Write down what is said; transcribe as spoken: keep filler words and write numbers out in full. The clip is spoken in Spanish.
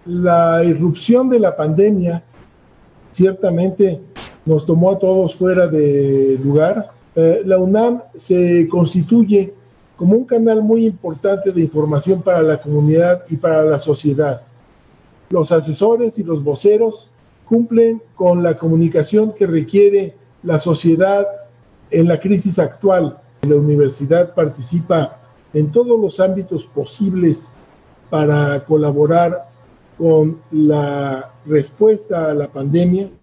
La irrupción de la pandemia ciertamente nos tomó a todos fuera de lugar. Eh, la UNAM se constituye como un canal muy importante de información para la comunidad y para la sociedad. Los asesores y los voceros cumplen con la comunicación que requiere la sociedad en la crisis actual. La universidad participa en todos los ámbitos posibles para colaborar con la respuesta a la pandemia.